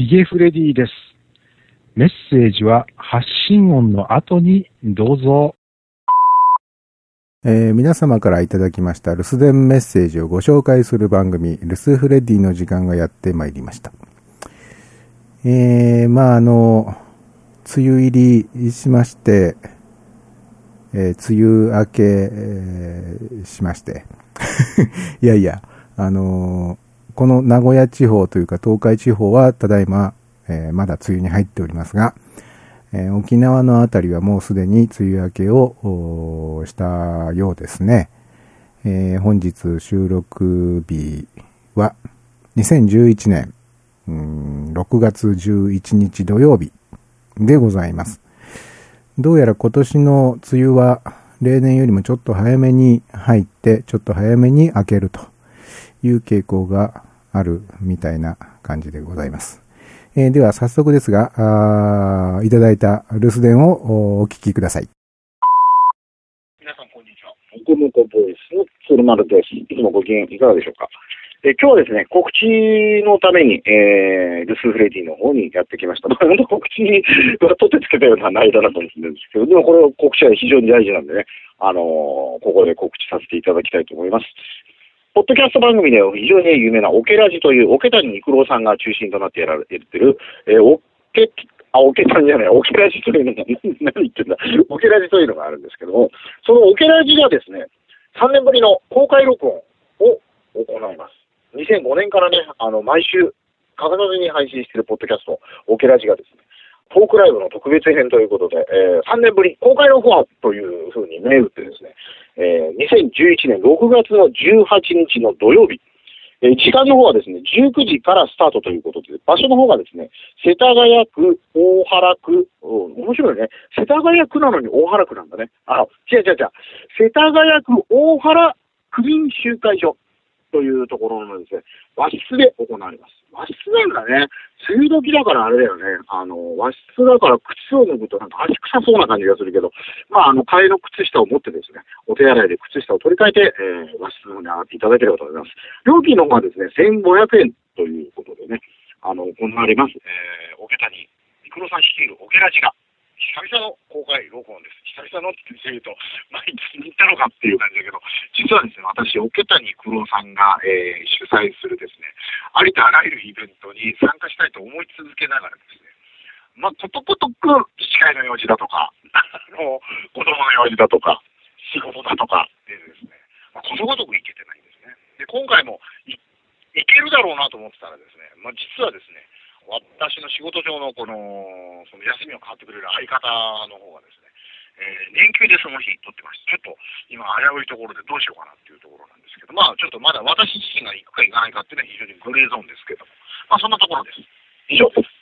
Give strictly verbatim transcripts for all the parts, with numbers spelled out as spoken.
ヒゲフレディです。メッセージは発信音の後にどうぞ。 えー、皆様からいただきました留守電メッセージをご紹介する番組、留守フレディの時間がやってまいりました。えー、まああの、梅雨入りしまして、えー、梅雨明け、えー、しまして。いやいや、あのー、この名古屋地方というか東海地方はただいま、えー、まだ梅雨に入っておりますが、えー、沖縄のあたりはもうすでに梅雨明けをしたようですね。えー、本日収録日はにせんじゅういちねん、うん、ろくがつじゅういちにち土曜日でございます。どうやら今年の梅雨は例年よりもちょっと早めに入ってちょっと早めに明けるという傾向があるみたいな感じでございます。えー、では早速ですが、あいただいた留守電をお聞きください。 皆さんこんにちは。モコモコボイスの鶴丸です。いつもご機嫌いかがでしょうか。え今日はですね、告知のために、えー、留守フレディの方にやってきました。まあ、本当告知は取ってつけたような内容だなと思うんですけど、でもこれは告知は非常に大事なんでね、あのー、ここで告知させていただきたいと思います。ポッドキャスト番組で非常に有名なオケラジという、オケ谷育郎さんが中心となってやられている、えー、オケ、あ、オケ谷じゃない、オケラジというのが、何言ってんだ、オケラジというのがあるんですけども、そのオケラジがですね、さんねんぶりの公開録音を行います。にせんごねんからね、あの、毎週、欠かさずに配信しているポッドキャスト、オケラジがですね、トークライブの特別編ということで、えー、さんねんぶり公開録音というふうに銘打ってですね、えー、にせんじゅういちねんろくがつのじゅうはちにちの土曜日、えー、時間の方はですね、じゅうくじからスタートということで、場所の方がですね、世田谷区、大原区、面白いね、世田谷区なのに大原区なんだね。あ、違う違う違う、世田谷区大原区民集会所というところのですね、和室で行われます。和室なんだね。梅雨時だからあれだよね。あの、和室だから靴を脱ぐとなんか足臭そうな感じがするけど、まあ、あの、替えの靴下を持ってですね、お手洗いで靴下を取り替えて、えー、和室の方に上がっていただければと思います。料金の方はですね、せんごひゃくえんということでね、あの、行われます。えー、オケ谷育郎さん率いるオケラジが、久々の公開録音です。久々のって言うと、まあ、いつに行ったのかっていう感じだけど、実はですね、私、オケ谷育郎さんが、えー、主催するですね、ありとあらゆるイベントに参加したいと思い続けながらですね、まあ、ことごとく司会の用事だとか、あの、子供の用事だとか、仕事だとかでですね、まあ、ことごとく行けてないんですね。で、今回もい、行けるだろうなと思ってたらですね、まあ、実はですね、私の仕事上のこの、その休みを買ってくれる相方の方がですね、えー、年休でその日取ってまして、ちょっと今危ういところでどうしようかなっていうところなんですけど、まあちょっとまだ私自身が行くか行かないかっていうのは非常にグレーゾーンですけども、まあそんなところです。以上です。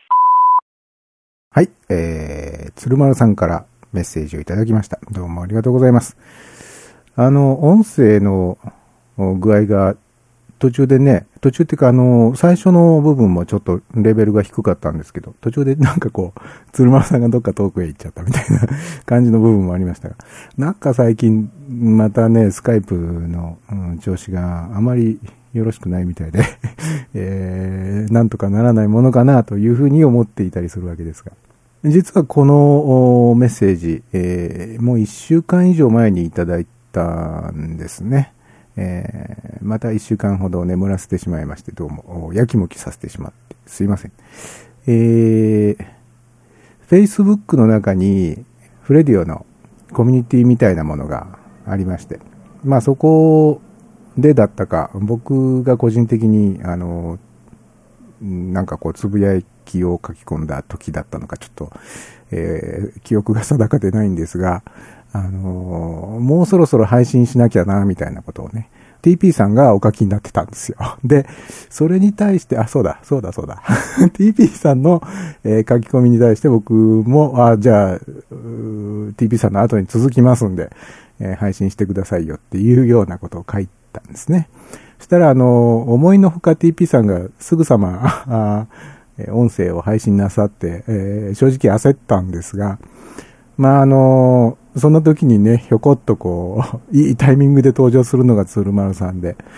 はい、えー、鶴丸さんからメッセージをいただきました。どうもありがとうございます。あの、音声の具合が途中でね、途中っていうかあの、最初の部分もちょっとレベルが低かったんですけど、途中でなんかこう、鶴丸さんがどっか遠くへ行っちゃったみたいな感じの部分もありましたが、なんか最近またね、スカイプの、うん、調子があまりよろしくないみたいで、えー、なんとかならないものかなというふうに思っていたりするわけですが、実はこのメッセージ、えー、もう一週間以上前にいただいたんですね。えー、また一週間ほど眠らせてしまいまして、どうもやきもきさせてしまってすいません。えー、Facebook の中にフレディオのコミュニティみたいなものがありまして、まあそこでだったか、僕が個人的にあのなんかこうつぶやきを書き込んだ時だったのかちょっと、えー、記憶が定かでないんですが、あのー、もうそろそろ配信しなきゃなみたいなことをね ティーピー さんがお書きになってたんですよ。でそれに対してあそうだそうだそうだティーピー さんの、えー、書き込みに対して僕もあじゃあ ティーピー さんの後に続きますんで、えー、配信してくださいよっていうようなことを書いたんですね。そしたらあのー、思いのほか ティーピー さんがすぐさまあ音声を配信なさって、えー、正直焦ったんですが、まああのー、その時にねひょこっとこういいタイミングで登場するのが鶴丸さんで、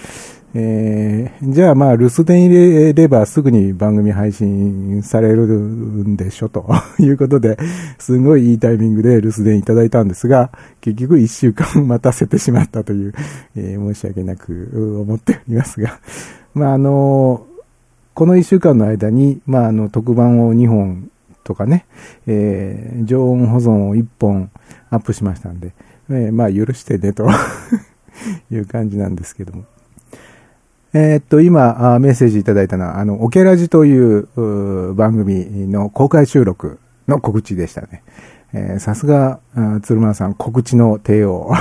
えー、じゃあまあ留守電入れればすぐに番組配信されるんでしょということで、すごいいいタイミングで留守電いただいたんですが、結局いっしゅうかん待たせてしまったという、えー、申し訳なく思っておりますが、まああのこのいっしゅうかんの間に、まああの特番をにほんとかね、えー、常温保存をいっぽんアップしましたんで、えー、まあ許してねという感じなんですけども。えー、っと、今、メッセージいただいたのは、あの、オケラジという番組の公開収録の告知でしたね。えー、さすが、鶴丸さん、告知の帝王。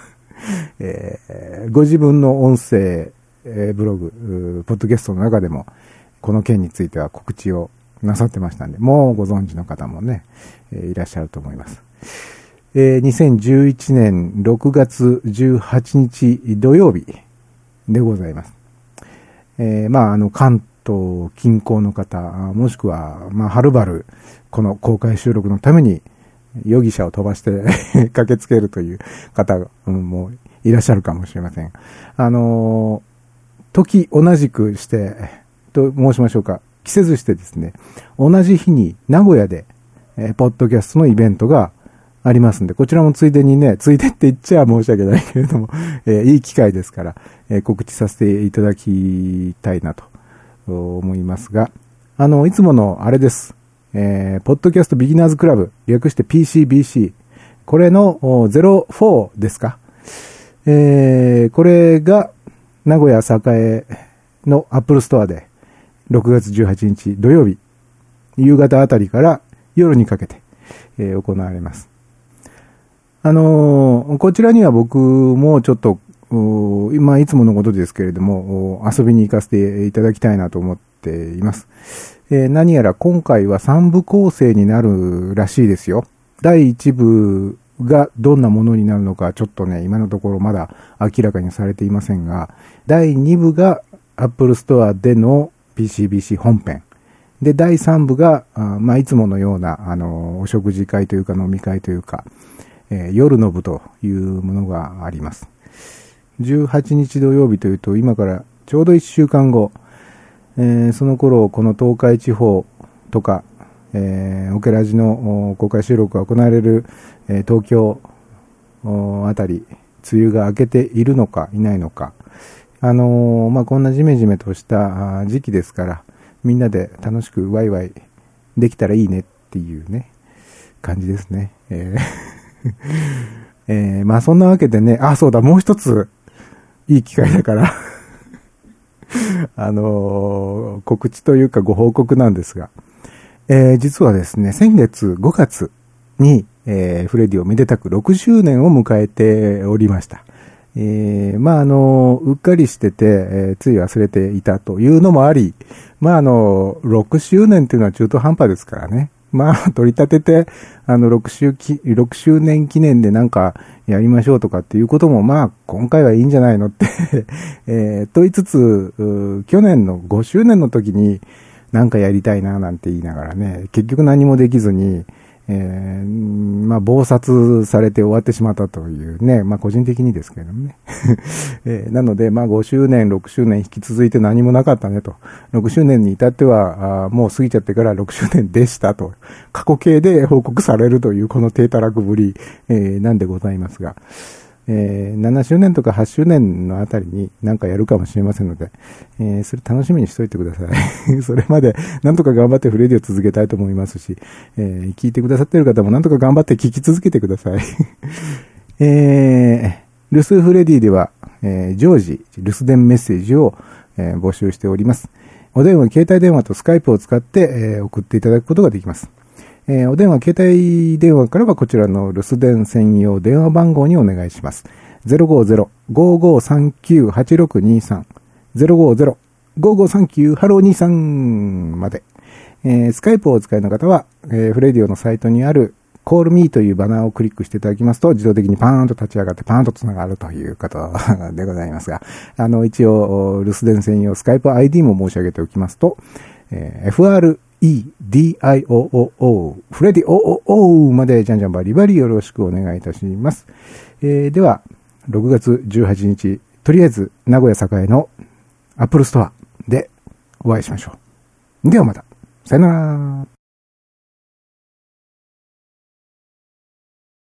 えー、ご自分の音声、えー、ブログ、ポッドキャストの中でも、この件については告知をなさってましたんで、もうご存知の方もね、えー、いらっしゃると思います。えー、にせんじゅういちねんろくがつじゅうはちにち土曜日でございます。えー、まあ、あの、関東近郊の方、もしくは、まあ、はるばる、この公開収録のために、容疑者を飛ばして駆けつけるという方もいらっしゃるかもしれません。あの、時同じくして、と申しましょうか、季節してですね、同じ日に名古屋で、えー、ポッドキャストのイベントがありますんで、こちらもついでにね、ついでって言っちゃ申し訳ないけれども、えー、いい機会ですから、えー、告知させていただきたいなと思いますが、あの、いつものあれです。えー、ポッドキャストビギナーズクラブ、略して ピーシービーシー。これのゼロフォーですか。えー、これが名古屋栄のアップルストアでろくがつじゅうはちにち土曜日、夕方あたりから夜にかけて、えー、行われます。あのー、こちらには僕もちょっと、まあ、いつものことですけれども、遊びに行かせていただきたいなと思っています。えー、何やら今回はさんぶ構成になるらしいですよ。だいいちぶがどんなものになるのか、ちょっとね、今のところまだ明らかにされていませんが、だいにぶが Apple Store での ピーシービーシー 本編。で、だいさんぶが、あまあ、いつものような、あの、お食事会というか飲み会というか、えー、夜の部というものがあります。じゅうはちにち土曜日というと、今からちょうどいっしゅうかんご、えー、その頃、この東海地方とか、えー、オケラジの公開収録が行われる、えー、東京あたり、梅雨が明けているのかいないのか、あのー、まあ、こんなジメジメとした時期ですから、みんなで楽しくワイワイできたらいいねっていうね、感じですね。えーえー、まあそんなわけでね、あ、そうだ、もう一ついい機会だからあのー、告知というかご報告なんですが、えー、実はですね、先月ごがつに、えー、フレディオめでたくろくしゅうねんを迎えておりました。えー、まああのー、うっかりしてて、えー、つい忘れていたというのもあり、まああのー、ろくしゅうねんっていうのは中途半端ですからね。まあ、取り立てて、あの、6周き、ろくしゅうねん記念でなんかやりましょうとかっていうことも、まあ、今回はいいんじゃないのって、えー、と言いつつ、去年のごしゅうねんの時になんかやりたいななんて言いながらね、結局何もできずに、えー、まあ、暴殺されて終わってしまったというね、まあ、個人的にですけれどもね。えー、なので、まあ、ごしゅうねん、ろくしゅうねん引き続いて何もなかったねと。ろくしゅうねんに至っては、あもう過ぎちゃってからろくしゅうねんでしたと。過去形で報告されるというこの低たらくぶり、えー、なんでございますが。えー、ななしゅうねんとかはちしゅうねんのあたりになんかやるかもしれませんので、えー、それ楽しみにしといてください。それまでなんとか頑張ってフレディを続けたいと思いますし、えー、聞いてくださっている方もなんとか頑張って聞き続けてください。えー、留守フレディでは、えー、常時留守電メッセージを、えー、募集しております。お電話、携帯電話とスカイプを使って、えー、送っていただくことができます。えー、お電話、携帯電話からはこちらの留守電専用電話番号にお願いします。ゼロごゼロ ごーごーさんきゅう はちろくにさん ゼロごゼロ ごーごーさんきゅう ハローにさんまで。えー、スカイプをお使いの方は、えー、フレディオのサイトにある Call Me というバナーをクリックしていただきますと、自動的にパーンと立ち上がってパーンとつながるということでございますが、あの、一応、留守電専用スカイプ アイディー も申し上げておきますと、えー、エフアールイーディーアイオーオーオー フレディオーオーオーまでじゃんじゃんバリバリよろしくお願いいたします。えー、ではろくがつじゅうはちにち、とりあえず名古屋栄の Apple Store でお会いしましょう。ではまた。さよなら。